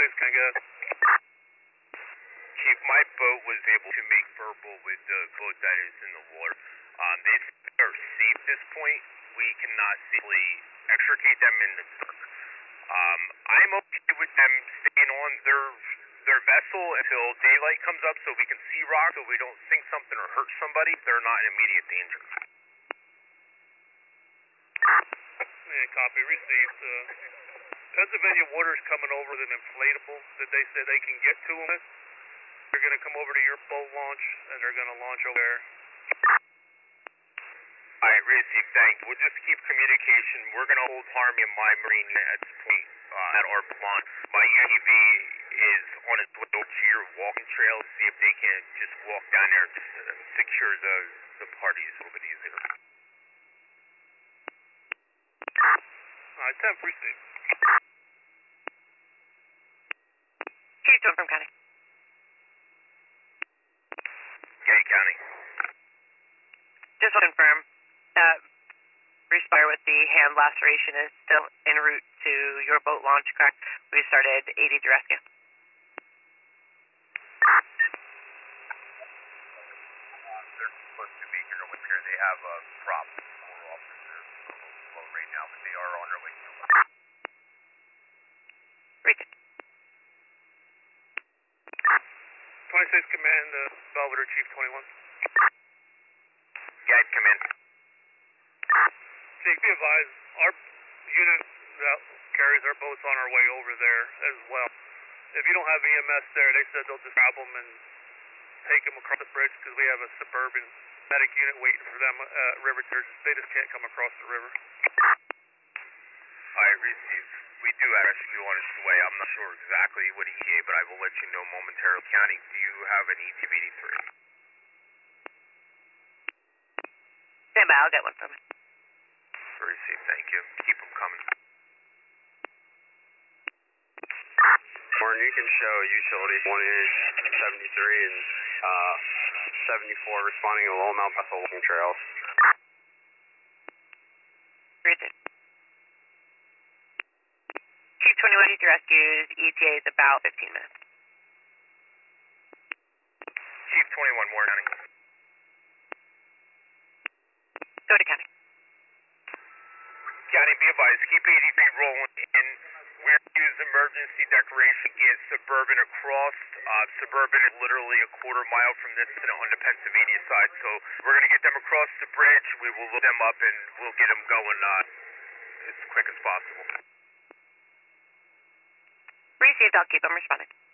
26, can I get it? Chief, my boat was able to make verbal with the boat that is in the water. They are safe at this point. We cannot safely extricate them in the dark. I'm okay with them staying on their vessel until daylight comes up so we can see rock so we don't sink something or hurt somebody. They're not in immediate danger. Yeah, copy, received. Pennsylvania Water's coming over with an inflatable that they said they can get to them with. They're going to come over to your boat launch, and they're going to launch over there. Alright, received, thanks. We'll just keep communication. We're going to hold Harmy and my Marine at this point at our launch. My UTV is on its way over to your walking trail, see if they can just walk down there and secure the parties a little bit easier. Alright, 10 received. Chief, Dorfman County. Gay County. Just to confirm, Respire with the hand laceration is still en route to your boat launch, correct? We started 80 to rescue. They're supposed to be here with here. They have a prop for officer a little slow right now, but they are on their way to the 26 Command, Belvedere Chief 21. Guys, come in. Chief, be advised, our unit that carries our boats on our way over there as well. If you don't have EMS there, they said they'll just grab them and take them across the bridge because we have a suburban medic unit waiting for them at River Church. They just can't come across the river. Alright, received. We do have rescue on its way. I'm not sure exactly what ETA, but I will let you know momentarily. County, do you have an ETB-83? Stand by, I'll get one from you. Received, thank you. Keep them coming. Warren, you can show utilities 1-73 and 74 responding to low Mount Bethel walking trails. Received. Chief 21 to rescues, ETA is about 15 minutes. Chief 21, Warren County. Go to County. County, be advised, keep 83 rolling in. We're using emergency declaration to get Suburban across. Suburban is literally a quarter-mile from this on the Pennsylvania side, so we're going to get them across the bridge. We will load them up and we'll get them going as quick as possible. Received, I'll keep them responding.